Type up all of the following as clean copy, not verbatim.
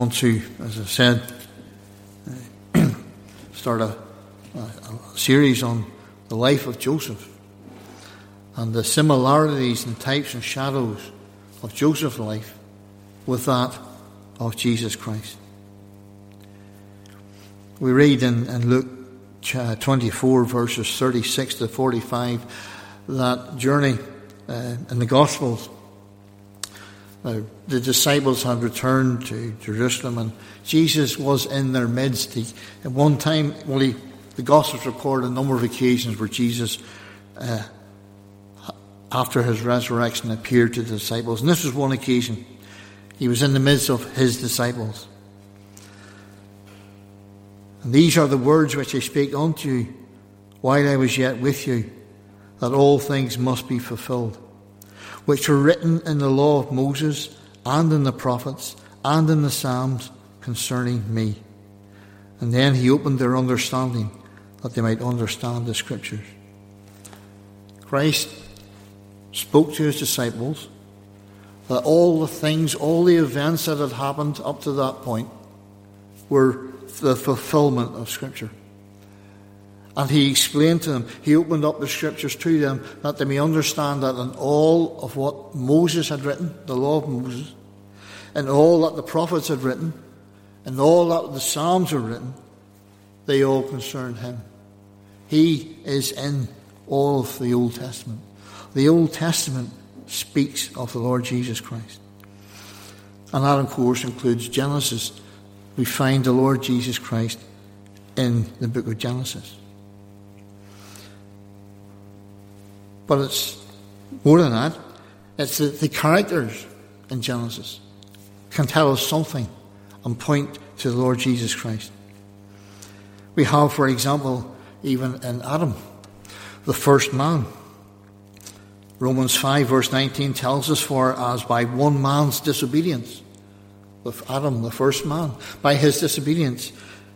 want to, as I said, start a series on the life of Joseph and the similarities and types and shadows of Joseph's life with that of Jesus Christ. We read in Luke 24 verses 36 to 45 that journey in the Gospels. The disciples had returned to Jerusalem and Jesus was in their midst. At one time, the Gospels record a number of occasions where Jesus, after his resurrection, appeared to the disciples. And this was one occasion. He was in the midst of his disciples. And these are the words which I spake unto you while I was yet with you, that all things must be fulfilled, which were written in the law of Moses and in the prophets and in the Psalms concerning me. And then he opened their understanding that they might understand the Scriptures. Christ spoke to his disciples that all the things, all the events that had happened up to that point were the fulfillment of Scripture. And he explained to them, he opened up the Scriptures to them, that they may understand that in all of what Moses had written, the law of Moses, and all that the prophets had written, and all that the Psalms had written, they all concerned him. He is in all of the Old Testament. The Old Testament speaks of the Lord Jesus Christ. And that, of course, includes Genesis. We find the Lord Jesus Christ in the book of Genesis. But it's more than that. It's the characters in Genesis can tell us something and point to the Lord Jesus Christ. We have, for example, even in Adam, the first man. Romans 5 verse 19 tells us, for as by one man's disobedience, with Adam, the first man, by his disobedience,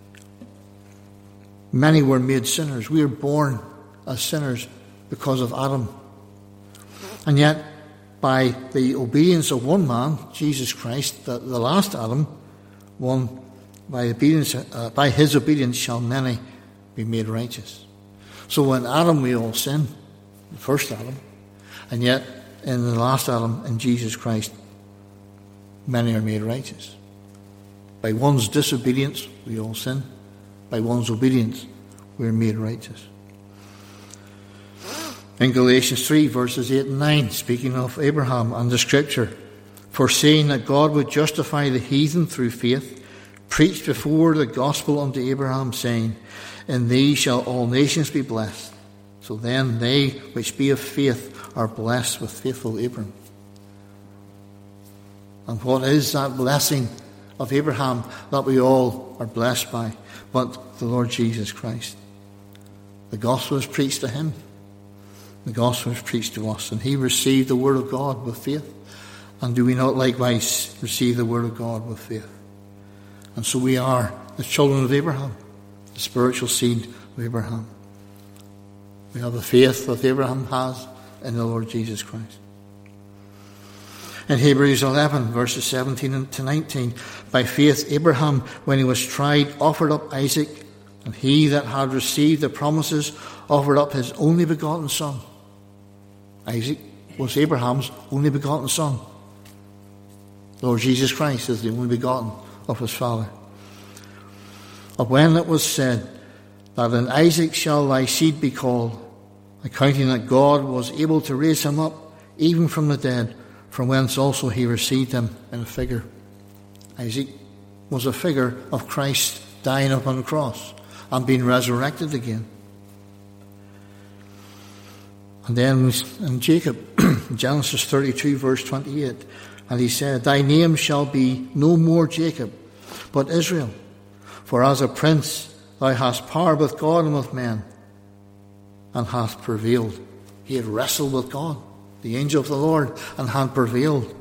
many were made sinners. We are born as sinners because of Adam. And yet, by the obedience of one man, Jesus Christ, the last Adam, by his obedience shall many be made righteous. So in Adam we all sin, the first Adam, and yet in the last Adam, in Jesus Christ, many are made righteous. By one's disobedience we all sin. By one's obedience we are made righteous. In Galatians 3 verses 8 and 9, speaking of Abraham and the Scripture, foreseeing that God would justify the heathen through faith, preached before the gospel unto Abraham, saying, in thee shall all nations be blessed. So then they which be of faith are blessed with faithful Abraham. And what is that blessing of Abraham that we all are blessed by? But the Lord Jesus Christ. The gospel is preached to him. The gospel is preached to us. And he received the word of God with faith. And do we not likewise receive the word of God with faith? And so we are the children of Abraham, the spiritual seed of Abraham. We have the faith that Abraham has in the Lord Jesus Christ. In Hebrews 11, verses 17 to 19, by faith Abraham, when he was tried, offered up Isaac, and he that had received the promises offered up his only begotten son. Isaac was Abraham's only begotten son. The Lord Jesus Christ is the only begotten of his father. Of when it was said, that in Isaac shall thy seed be called, accounting that God was able to raise him up even from the dead, from whence also he received him in a figure. Isaac was a figure of Christ dying upon the cross and being resurrected again. And then in Jacob, Genesis 32 verse 28, and he said, thy name shall be no more Jacob, but Israel, for as a prince thou hast power with God and with men, and hast prevailed. He had wrestled with God, the angel of the Lord, and had prevailed.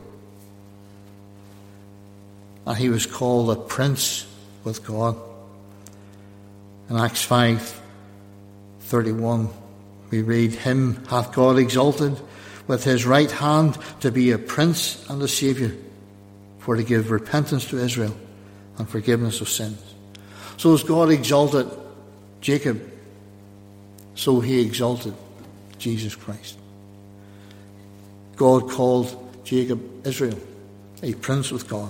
And he was called a prince with God. In Acts 5:31, we read, him hath God exalted with his right hand to be a prince and a saviour, for to give repentance to Israel and forgiveness of sins. So as God exalted Jacob, so he exalted Jesus Christ. God called Jacob Israel, a prince with God.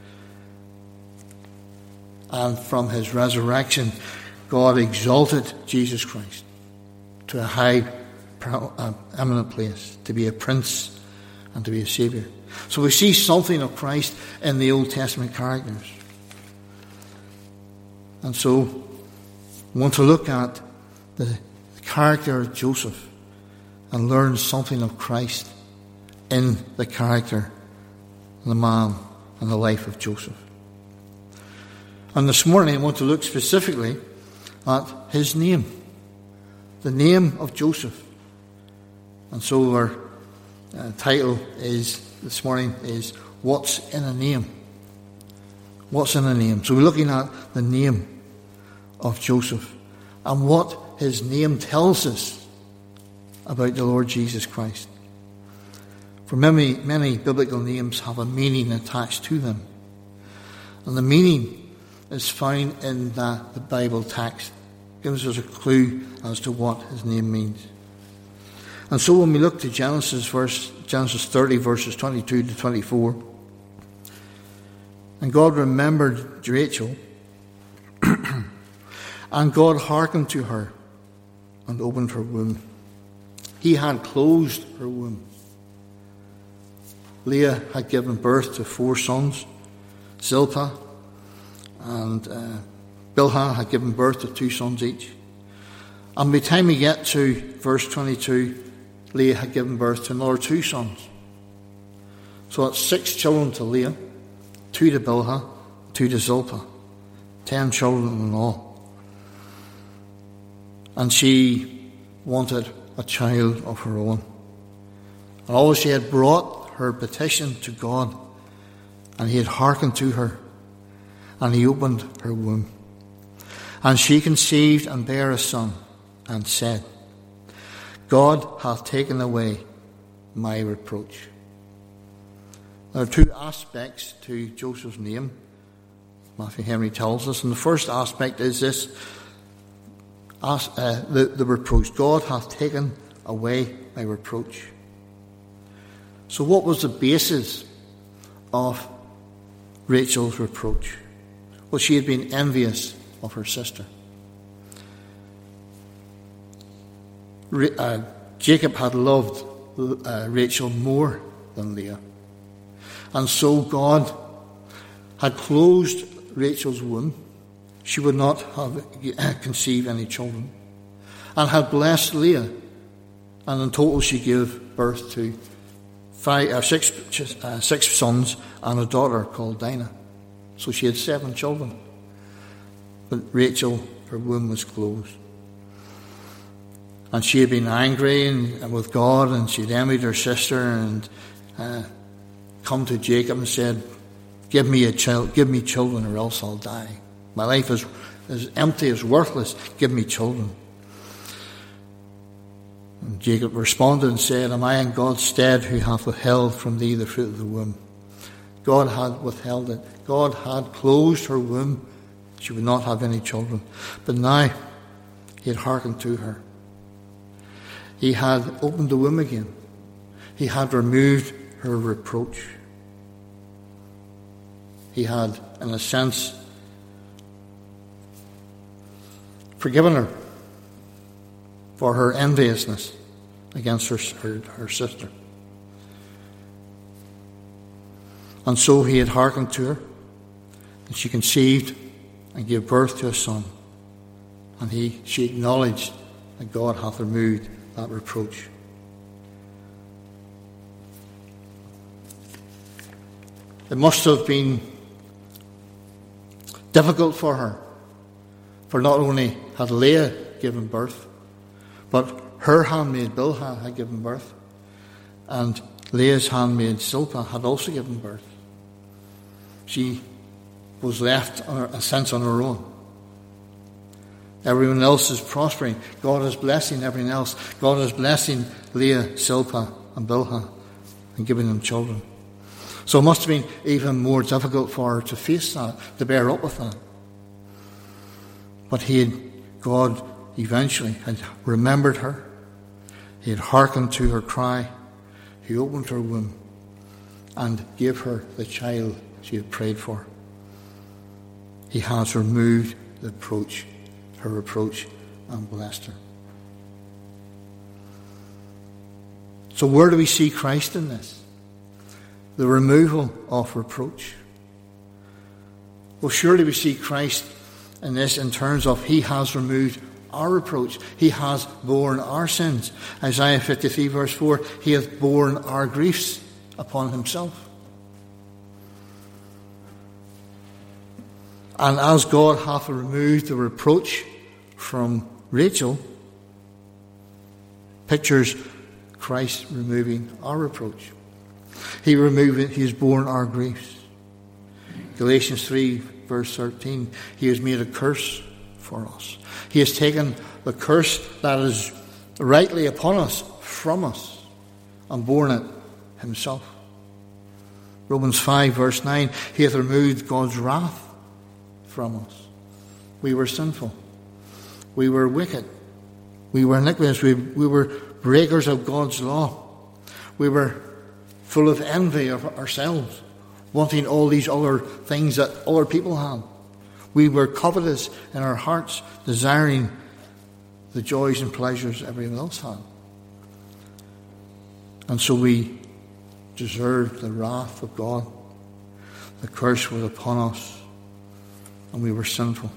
And from his resurrection, God exalted Jesus Christ to a high, eminent place, to be a prince and to be a saviour. So we see something of Christ in the Old Testament characters. And so we want to look at the character of Joseph and learn something of Christ in the character, the man, and the life of Joseph. And this morning I want to look specifically at his name, the name of Joseph. And so our title is this morning is What's in a Name? What's in a name? So we're looking at the name of Joseph and what his name tells us about the Lord Jesus Christ. For many biblical names have a meaning attached to them. And the meaning is found in the Bible text. It gives us a clue as to what his name means. And so when we look to Genesis 30, verses 22 to 24, and God remembered Rachel, and God hearkened to her and opened her womb. He had closed her womb. Leah had given birth to 4 sons. Zilpah and Bilhah had given birth to 2 sons each. And by the time we get to verse 22, Leah had given birth to another 2 sons. So that's 6 children to Leah, 2 to Bilhah, 2 to Zilpah. 10 children in all. And she wanted a child of her own. And although she had brought her petition to God, and he had hearkened to her, and he opened her womb. And she conceived and bare a son, and said, God hath taken away my reproach. There are 2 aspects to Joseph's name, Matthew Henry tells us. And the first aspect is this, the reproach. God hath taken away my reproach. So what was the basis of Rachel's reproach? Well, she had been envious of her sister. Jacob had loved Rachel more than Leah. And so God had closed Rachel's womb. She would not have conceived any children. And had blessed Leah. And in total she gave birth to 6 sons and a daughter called Dinah. So she had 7 children. But Rachel, her womb was closed. And she had been angry with God, and she had envied her sister, and come to Jacob and said, give me children or else I'll die. My life is empty, is worthless. Give me children. And Jacob responded and said, am I in God's stead who hath withheld from thee the fruit of the womb? God had withheld it. God had closed her womb. She would not have any children. But now he had hearkened to her. He had opened the womb again. He had removed her reproach. He had, in a sense, forgiven her for her enviousness against her sister. And so he had hearkened to her, and she conceived and gave birth to a son. And she acknowledged that God hath removed that reproach. It must have been difficult for her, for not only had Leah given birth, but her handmaid Bilhah had given birth, and Leah's handmaid Zilpah had also given birth. She was left, in a sense, on her own. Everyone else is prospering. God is blessing everyone else. God is blessing Leah, Zilpah, and Bilhah, and giving them children. So it must have been even more difficult for her to face that, to bear up with that. But God eventually had remembered her. He had hearkened to her cry. He opened her womb and gave her the child she had prayed for. He has removed her reproach, and blessed her. So where do we see Christ in this? The removal of reproach. Well, surely we see Christ in this in terms of He has removed our reproach. He has borne our sins. Isaiah 53 verse 4, He hath borne our griefs upon Himself. And as God hath removed the reproach from Rachel, pictures Christ removing our reproach. He has borne our griefs. Galatians 3 verse 13, He has made a curse for us. He has taken the curse that is rightly upon us from us and borne it Himself. Romans 5 verse 9, He hath removed God's wrath from us. We were sinful. We were wicked. We were iniquitous. We were breakers of God's law. We were full of envy of ourselves, wanting all these other things that other people had. We were covetous in our hearts, desiring the joys and pleasures everyone else had. And so we deserved the wrath of God. The curse was upon us, and we were sinful.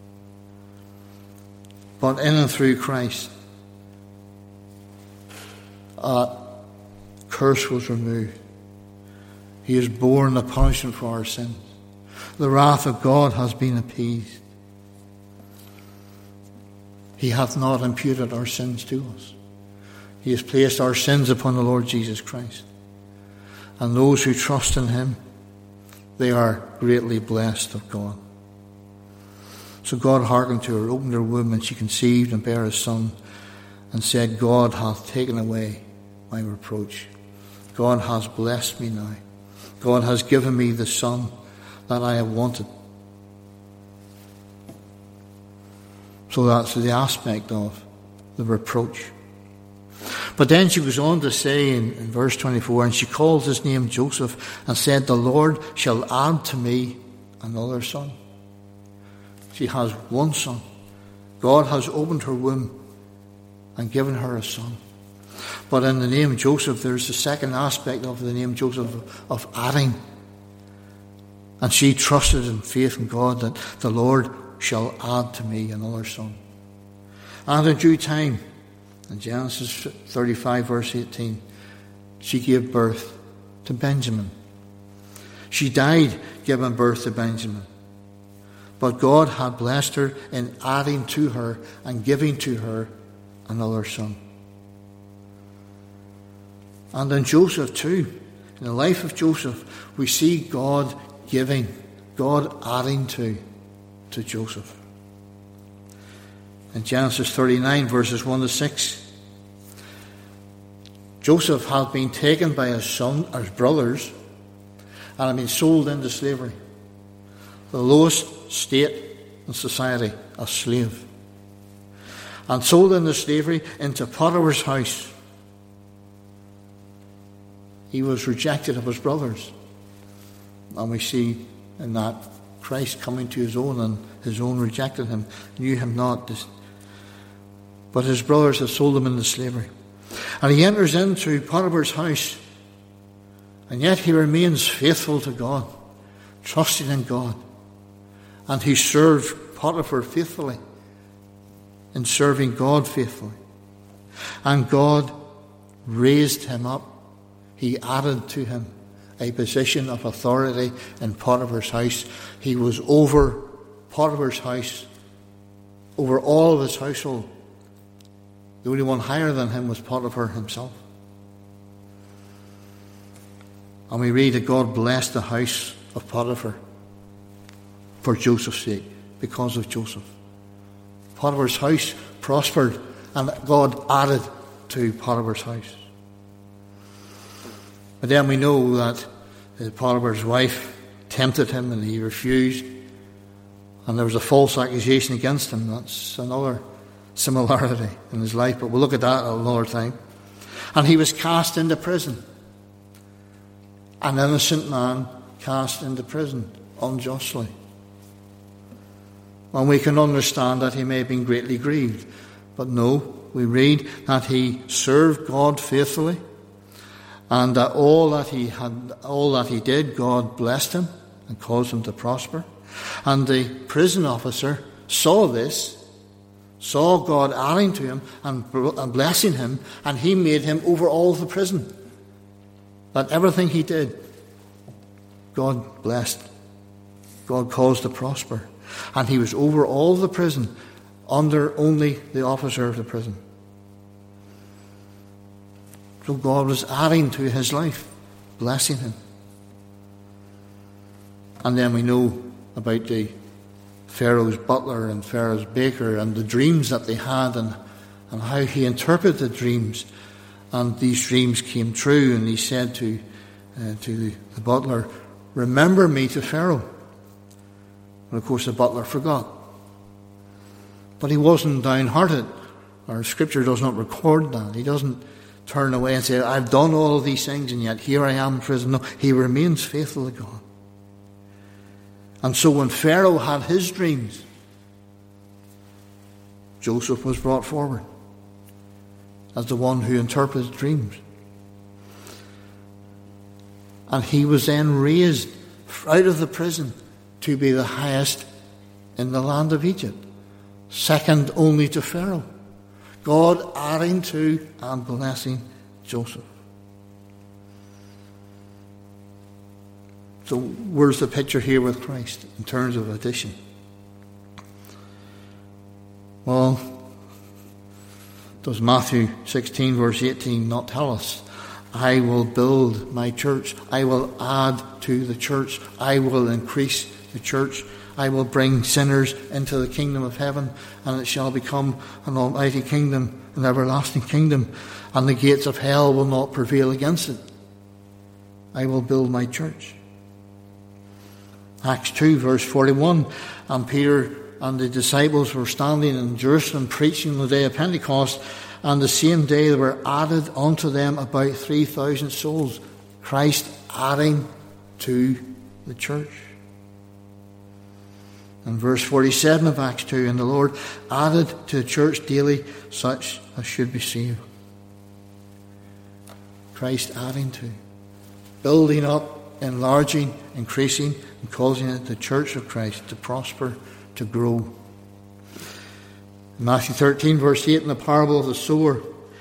But in and through Christ, a curse was removed. He has borne the punishment for our sins. The wrath of God has been appeased. He hath not imputed our sins to us. He has placed our sins upon the Lord Jesus Christ. And those who trust in Him, they are greatly blessed of God. So God hearkened to her, opened her womb, and she conceived and bare a son, and said, God hath taken away my reproach. God has blessed me now. God has given me the son that I have wanted. So that's the aspect of the reproach. But then she goes on to say in verse 24, and she called his name Joseph, and said, the Lord shall add to me another son. She has one son. God has opened her womb and given her a son. But in the name Joseph, there's the second aspect of the name Joseph of adding. And she trusted in faith in God that the Lord shall add to me another son. And in due time, in Genesis 35 verse 18, she gave birth to Benjamin. She died giving birth to Benjamin. But God had blessed her in adding to her and giving to her another son. And in Joseph too, in the life of Joseph, we see God giving, God adding to Joseph. In Genesis 39 verses 1 to 6, Joseph had been taken by his brothers, and had been sold into slavery. The lowest state in society, a slave. And sold into slavery into Potiphar's house. He was rejected of his brothers. And we see in that Christ coming to his own, and his own rejected him, knew him not. But his brothers had sold him into slavery. And he enters into Potiphar's house, and yet he remains faithful to God, trusting in God. And he served Potiphar faithfully, in serving God faithfully. And God raised him up. He added to him a position of authority in Potiphar's house. He was over Potiphar's house, over all of his household. The only one higher than him was Potiphar himself. And we read that God blessed the house of Potiphar for Joseph's sake, because of Joseph. Potiphar's house prospered, and God added to Potiphar's house. But then we know that Potiphar's wife tempted him and he refused. And there was a false accusation against him. That's another similarity in his life, but we'll look at that another time. And he was cast into prison. An innocent man cast into prison unjustly. And we can understand that he may have been greatly grieved. But no, we read that he served God faithfully, and that all that he did, God blessed him and caused him to prosper. And the prison officer saw this, saw God adding to him and blessing him, and he made him over all the prison. That everything he did, God blessed. God caused to prosper. And he was over all the prison, under only the officer of the prison. So God was adding to his life, blessing him. And then we know about the Pharaoh's butler and Pharaoh's baker and the dreams that they had, and how he interpreted the dreams. And these dreams came true, and he said to the butler, "Remember me to Pharaoh." And of course the butler forgot. But he wasn't downhearted. Our scripture does not record that. He doesn't turn away and say, "I've done all of these things and yet here I am in prison." No, he remains faithful to God. And so when Pharaoh had his dreams, Joseph was brought forward as the one who interpreted dreams. And he was then raised out of the prison to be the highest in the land of Egypt, second only to Pharaoh. God adding to and blessing Joseph. So where's the picture here with Christ in terms of addition? Well, does Matthew 16 verse 18 not tell us, "I will build my church. I will add to the church. I will increase the church. I will bring sinners into the kingdom of heaven, and it shall become an almighty kingdom, an everlasting kingdom, and the gates of hell will not prevail against it. I will build my church." Acts 2 verse 41, and Peter and the disciples were standing in Jerusalem preaching on the day of Pentecost, and the same day there were added unto them about 3,000 souls. Christ adding to the church. And verse 47 of Acts 2, and the Lord added to the church daily such as should be saved. Christ adding to, building up, enlarging, increasing, and causing it the church of Christ to prosper, to grow. In Matthew 13 verse 8, in the parable of the sower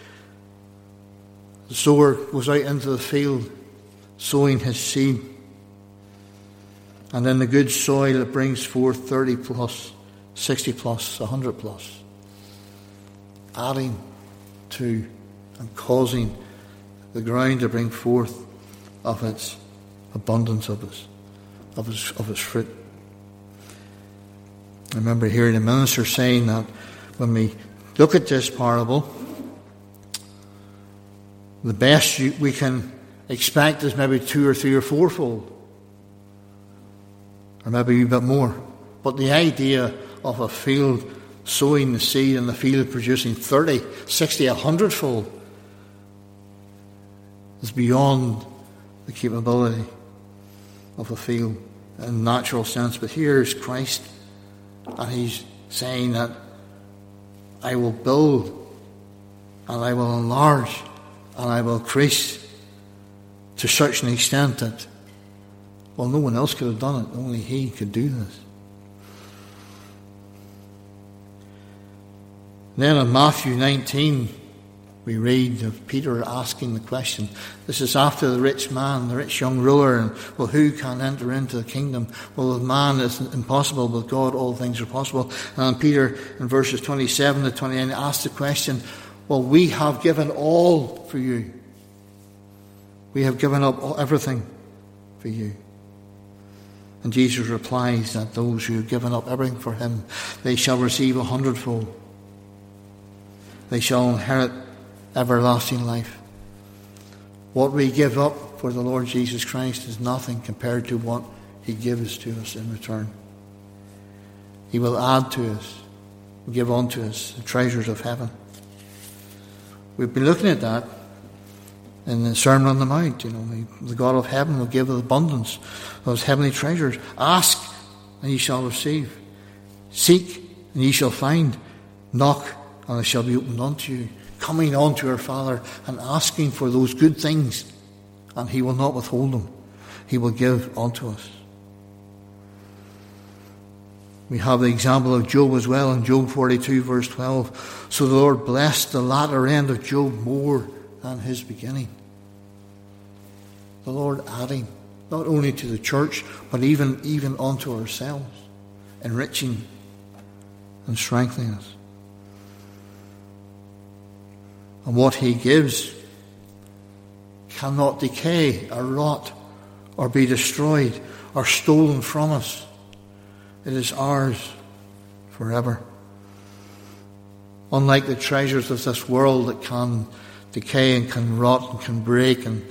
goes out into the field sowing his seed. And then the good soil, it brings forth 30 plus, 60 plus, 100 plus. Adding to and causing the ground to bring forth of its abundance of its fruit. I remember hearing a minister saying that when we look at this parable, the best we can expect is maybe 2 or 3 or 4-fold. Or maybe a bit more. But the idea of a field sowing the seed and the field producing 30, 60, 100-fold is beyond the capability of a field in natural sense. But here is Christ, and he's saying that I will build and I will enlarge and I will increase to such an extent that, well, no one else could have done it. Only he could do this. Then in Matthew 19, we read of Peter asking the question. This is after the rich man, the rich young ruler, and, well, who can enter into the kingdom? Well, with man it's impossible, with God all things are possible. And Peter, in verses 27 to 29, asked the question, well, we have given all for you. We have given up everything for you. And Jesus replies that those who have given up everything for him, they shall receive 100-fold. They shall inherit everlasting life. What we give up for the Lord Jesus Christ is nothing compared to what he gives to us in return. He will add to us, give unto us the treasures of heaven. We've been looking at that in the Sermon on the Mount. The God of heaven will give abundance of those heavenly treasures. Ask, and ye shall receive. Seek, and ye shall find. Knock, and it shall be opened unto you. Coming unto our Father and asking for those good things, and he will not withhold them. He will give unto us. We have the example of Job as well in Job 42 verse 12. So the Lord blessed the latter end of Job more than his beginning. The Lord adding not only to the church, but even unto ourselves, enriching and strengthening us. And what he gives cannot decay or rot or be destroyed or stolen from us. It is ours forever. Unlike the treasures of this world that can decay and can rot and can break and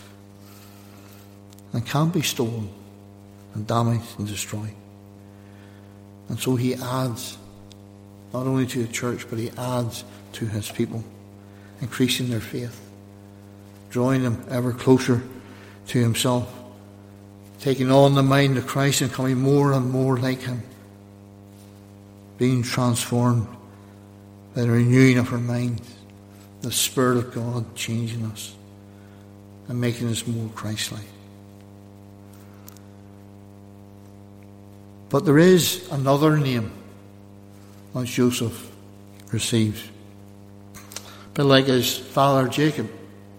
can be stolen and damaged and destroyed. And so he adds not only to the church, but he adds to his people, increasing their faith, drawing them ever closer to himself, taking on the mind of Christ and coming more and more like him, being transformed by the renewing of our minds, the Spirit of God changing us and making us more Christ-like. But there is another name that Joseph receives. But like his father Jacob,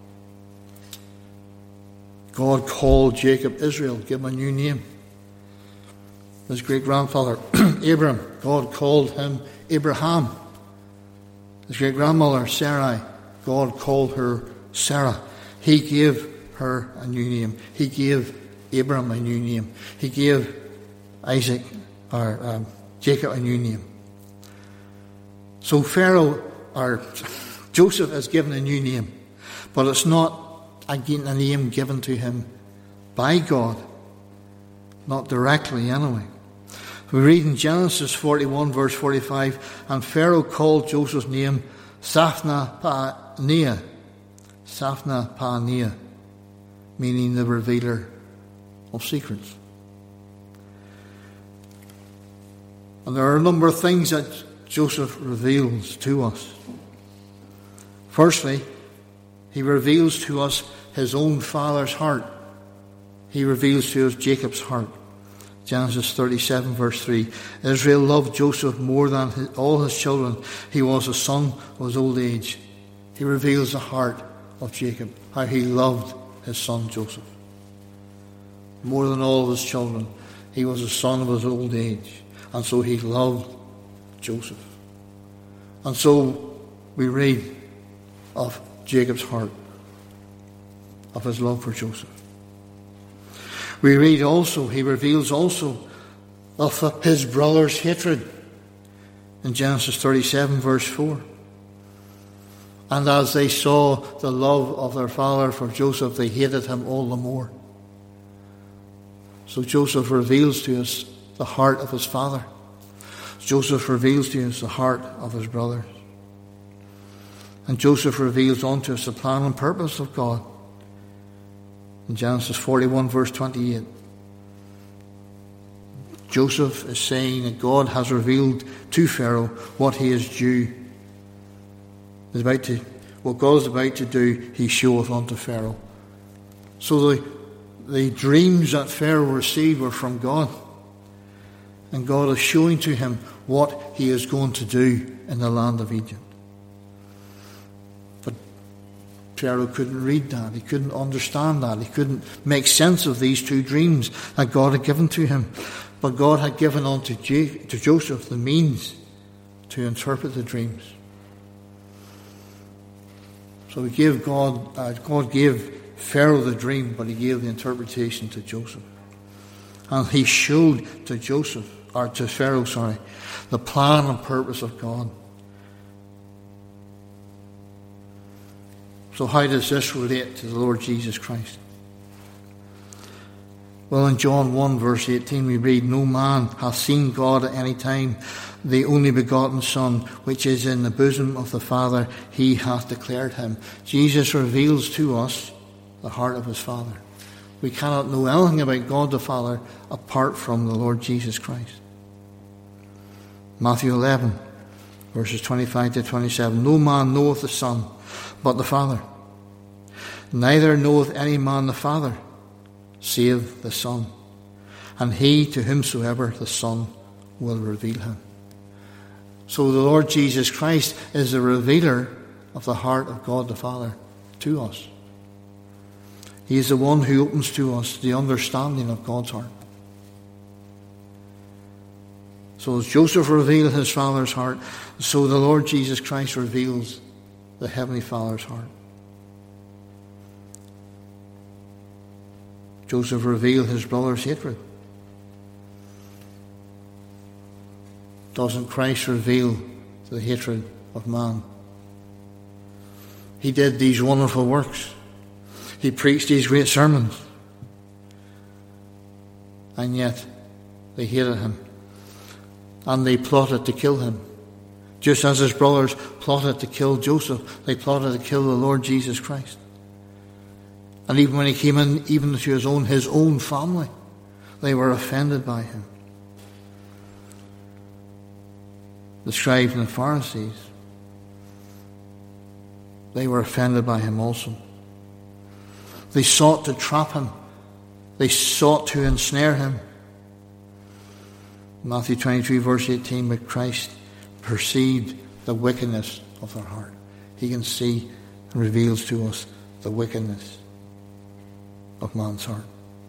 God called Jacob Israel, gave him a new name. His great-grandfather Abram, God called him Abraham. His great-grandmother Sarai, God called her Sarah. He gave her a new name. He gave Abram a new name. He gave Jacob a new name. So Joseph is given a new name, but it's not again a name given to him by God, not directly anyway. We read in Genesis 41 verse 45, and Pharaoh called Joseph's name Saphnath-Paaneah, meaning the revealer of secrets. And there are a number of things that Joseph reveals to us. Firstly, he reveals to us his own father's heart. He reveals to us Jacob's heart. Genesis 37 verse 3. Israel loved Joseph more than all his children. He was a son of his old age. He reveals the heart of Jacob, how he loved his son Joseph. More than all of his children, he was a son of his old age. And so he loved Joseph. And so we read of Jacob's heart, of his love for Joseph. We read also, he reveals also of his brother's hatred in Genesis 37 verse 4. And as they saw the love of their father for Joseph, they hated him all the more. So Joseph reveals to us the heart of his father. Joseph reveals to us the heart of his brothers. And Joseph reveals unto us the plan and purpose of God. In Genesis 41 verse 28, Joseph is saying that God has revealed to Pharaoh what he is due. What God is about to do, he showeth unto Pharaoh. So the dreams that Pharaoh received were from God. And God is showing to him what he is going to do in the land of Egypt. But Pharaoh couldn't read that. He couldn't understand that. He couldn't make sense of these two dreams that God had given to him. But God had given unto Joseph the means to interpret the dreams. So God gave Pharaoh the dream, but he gave the interpretation to Joseph. And he showed to Pharaoh, the plan and purpose of God. So how does this relate to the Lord Jesus Christ? Well, in John 1 verse 18 we read, no man hath seen God at any time. The only begotten Son, which is in the bosom of the Father, he hath declared him. Jesus reveals to us the heart of his Father. We cannot know anything about God the Father apart from the Lord Jesus Christ. Matthew 11 verses 25 to 27. No man knoweth the Son but the Father. Neither knoweth any man the Father, save the Son, and he to whomsoever the Son will reveal him. So the Lord Jesus Christ is the revealer of the heart of God the Father to us. He is the one who opens to us the understanding of God's heart. So as Joseph revealed his father's heart, so the Lord Jesus Christ reveals the Heavenly Father's heart. Joseph revealed his brother's hatred. Doesn't Christ reveal the hatred of man? He did these wonderful works. He preached these great sermons. And yet they hated him. And they plotted to kill him. Just as his brothers plotted to kill Joseph, they plotted to kill the Lord Jesus Christ. And even when he came in, even to his own family, they were offended by him. The scribes and the Pharisees, they were offended by him also. They sought to trap him. They sought to ensnare him. Matthew 23 verse 18, but Christ perceived the wickedness of their heart. He can see and reveals to us the wickedness of man's heart.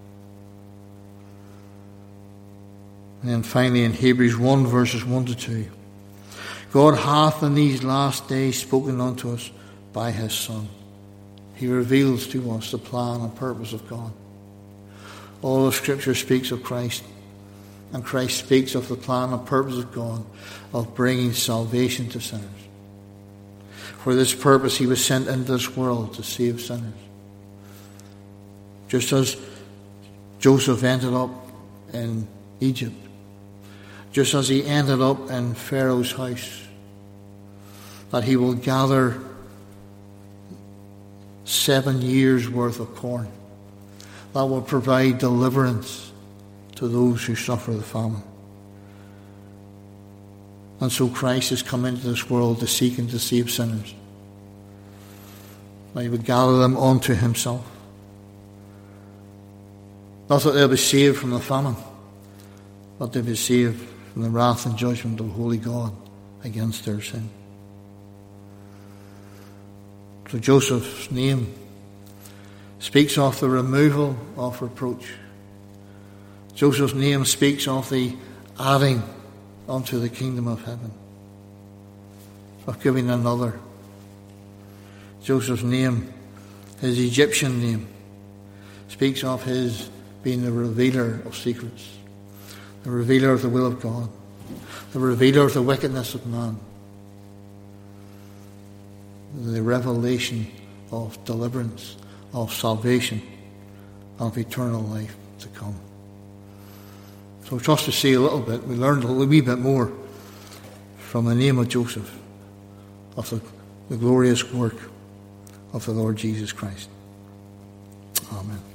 And then finally in Hebrews 1 verses 1 to 2, God hath in these last days spoken unto us by his Son. He reveals to us the plan and purpose of God. All of Scripture speaks of Christ, and Christ speaks of the plan and purpose of God of bringing salvation to sinners. For this purpose he was sent into this world to save sinners. Just as Joseph ended up in Egypt, just as he ended up in Pharaoh's house, that he will gather 7 years worth of corn that will provide deliverance to those who suffer the famine. And so Christ has come into this world to seek and to save sinners. That he would gather them unto himself. Not that they'll be saved from the famine, but they'll be saved from the wrath and judgment of holy God against their sin. So Joseph's name speaks of the removal of reproach. Joseph's name speaks of the adding unto the kingdom of heaven, of giving another. Joseph's name, his Egyptian name, speaks of his being the revealer of secrets, the revealer of the will of God, the revealer of the wickedness of man, the revelation of deliverance, of salvation, of eternal life to come. So just to see a little bit, we learned a wee bit more from the name of Joseph, of the glorious work of the Lord Jesus Christ. Amen.